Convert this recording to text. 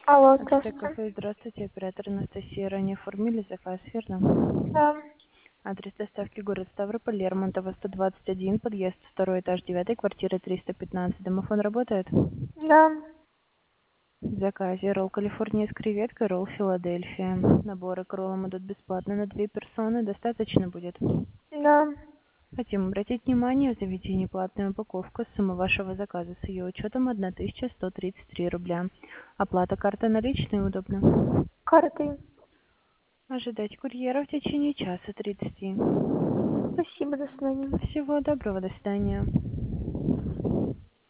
Алло, Акция здравствуйте. кафе, здравствуйте, оператор Анастасия. Ранее оформили заказ, верно? Да, Адрес доставки город Ставрополь, Лермонтова, 121, подъезд, второй этаж, 9, квартира 315. Домофон работает? да, В заказе ролл Калифорния с креветкой, ролл Филадельфия. Наборы к роллам идут бесплатно на 2 персоны, достаточно будет. да. Хотим обратить внимание, в заведении платная упаковка. Сумма вашего заказа с ее учетом 1133 рубля. Оплата карта наличной удобно. Картой. Ожидать курьера в течение часа 30. Спасибо, до свидания. Всего доброго, до свидания.